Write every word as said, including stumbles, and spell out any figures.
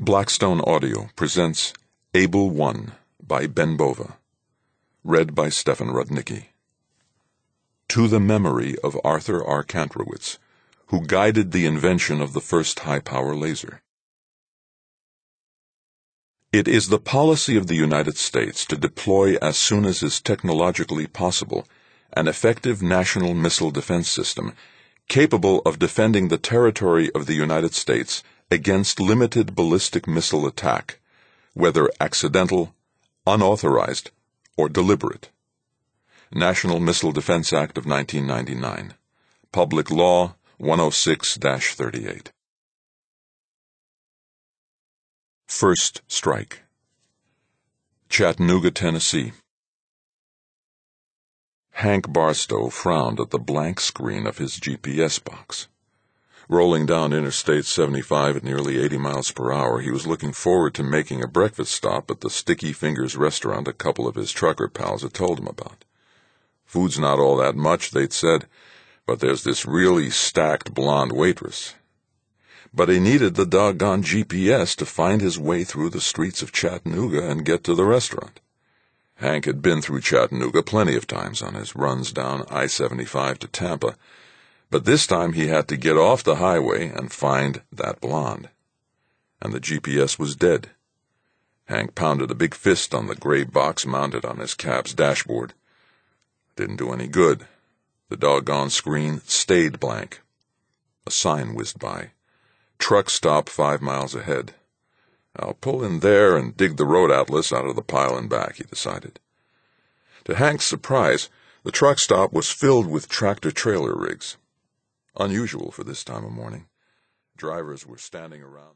Blackstone Audio presents Able One by Ben Bova, read by Stefan Rudnicki. To the memory of Arthur R. Kantrowitz, who guided the invention of the first high-power laser. It is the policy of the United States to deploy as soon as is technologically possible an effective national missile defense system capable of defending the territory of the United States against limited ballistic missile attack, whether accidental, unauthorized, or deliberate. National Missile Defense Act of nineteen ninety-nine. Public Law one oh six dash thirty-eight. First Strike. Chattanooga, Tennessee. Hank Barstow frowned at the blank screen of his G P S box. Rolling down Interstate seventy-five at nearly eighty miles per hour, he was looking forward to making a breakfast stop at the Sticky Fingers restaurant a couple of his trucker pals had told him about. Food's not all that much, they'd said, but there's this really stacked blonde waitress. But he needed the doggone G P S to find his way through the streets of Chattanooga and get to the restaurant. Hank had been through Chattanooga plenty of times on his runs down I seventy-five to Tampa, but this time he had to get off the highway and find that blonde. And the G P S was dead. Hank pounded a big fist on the gray box mounted on his cab's dashboard. Didn't do any good. The doggone screen stayed blank. A sign whizzed by. Truck stop five miles ahead. I'll pull in there and dig the road atlas out of the pile and back, he decided. To Hank's surprise, the truck stop was filled with tractor-trailer rigs. Unusual for this time of morning. Drivers were standing around.